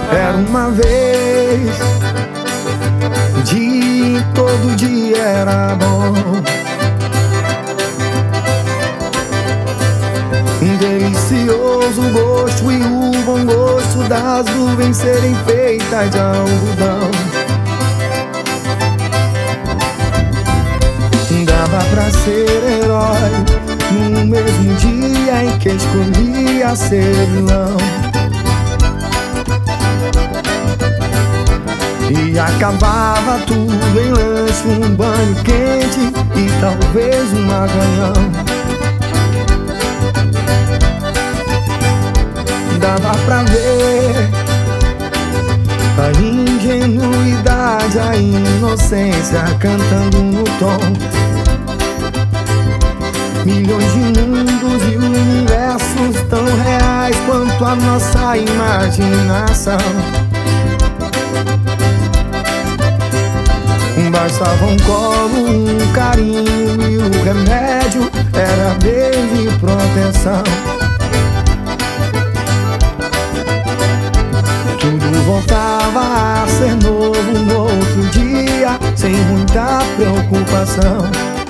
Era uma vez, todo dia era bom. Um delicioso gosto e o bom gosto das nuvens serem feitas de algodão. Dava pra ser herói no mesmo dia em que escolhia ser vilão. E acabava tudo em lanche, um banho quente e talvez um maganhão. Dava pra ver a ingenuidade, a inocência cantando no tom. Milhões de mundos e universos tão reais quanto a nossa imaginação. Bastava um colo, um carinho e o remédio era beijo e proteção. Tudo voltava a ser novo no outro dia, sem muita preocupação.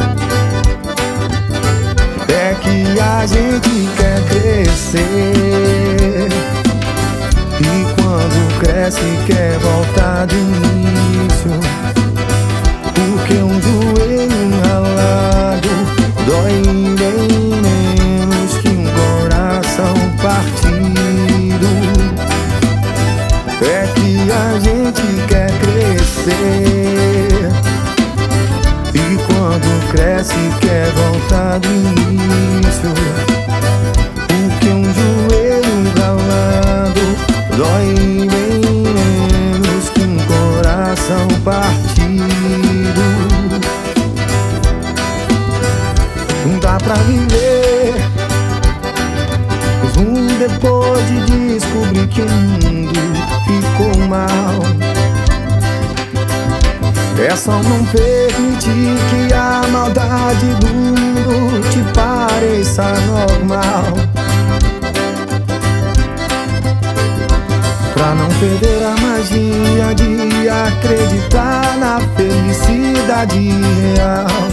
É que a gente quer crescer e quando cresce quer voltar do início. Porque um joelho ralado dói bem menos que um coração partido. É que a gente quer crescer e quando cresce quer voltar do início. Porque um joelho ralado dói bem menos que um coração partido. Não dá pra viver mesmo depois de descobrir que o mundo ficou mal. É só não permitir que a maldade do mundo te pareça normal. Pra não perder a magia de acreditar na felicidade real.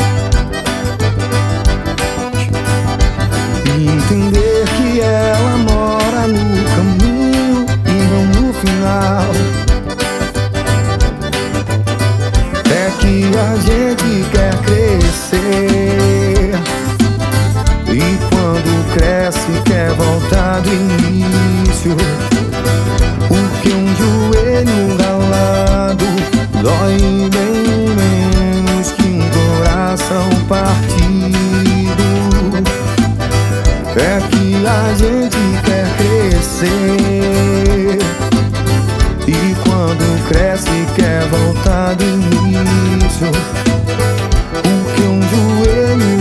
E entender que ela mora no caminho e não no final. É que a gente quer crescer e quando cresce quer voltar do início. Porque um joelho ralado dói bem menos que um coração partido. É que a gente quer crescer e quando cresce quer voltar do início. Porque um joelho